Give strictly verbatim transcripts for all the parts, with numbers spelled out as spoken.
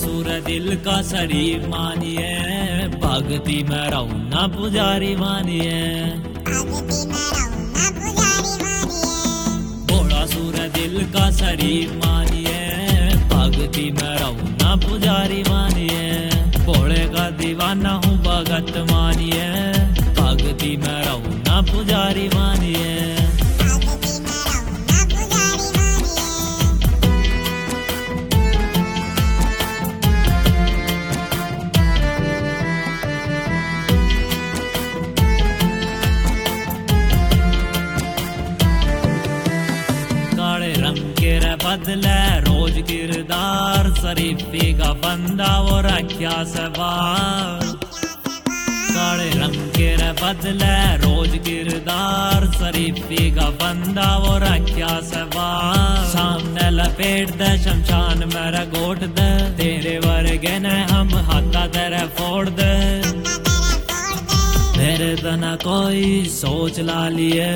सुर दिल का शरीर मानिए, भक्ति में रहूं ना पुजारी मानिए। भोला सुर दिल का शरीर मानिए, भक्ति में रहूं ना पुजारी मानिए। भोले का दीवाना हूँ भगत मानिए, भक्ति में रहूं ना पुजारी मानिए। बदले रोज किरदार, शरीफी का बंदा वो रख्या सवार। काले रंग के रे बदले रोज किरदार, शरीफी का बंदा वो रख्या सवार। सामने लपेट दे शमशान मेरा गोट दे, तेरे वर्गे ने हम हाथा तेरे फोड़ दे। मेरे तो न कोई सोच ला लिए,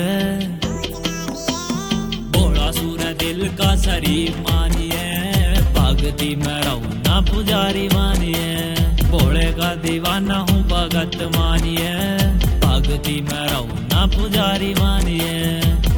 सुर दिल का शरीर मानिए, भक्ति में रहूं ना पुजारी मानिए। भोले का दीवाना हूँ भगत मानिए, भक्ति में रहूं ना पुजारी मानिए।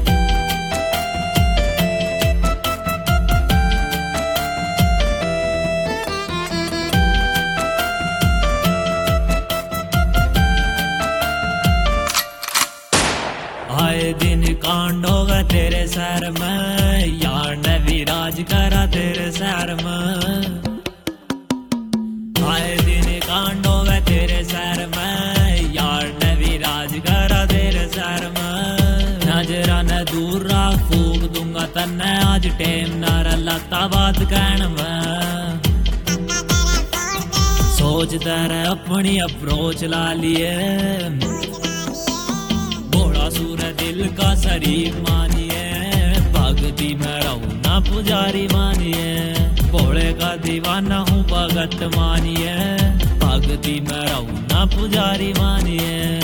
आए दिन कांड होगा तेरे शहर में, यार ने विराज करा तेरे शहर में। आए दिन कांड होगा तेरे शहर में, यार ने विराज करा तेरे शहर में। नजरा न दूर रख फूक दूंगा तन्ने, आज टेम नारा लता बात कहन में। सोचता रहे अपनी अप्रोच ला लिए, सुर दिल का शरीर मानिए, भक्ति में रहूं ना पुजारी मानिए। भोले का दीवाना हूँ भगत मानिए, भक्ति में रहूं ना पुजारी मानिए।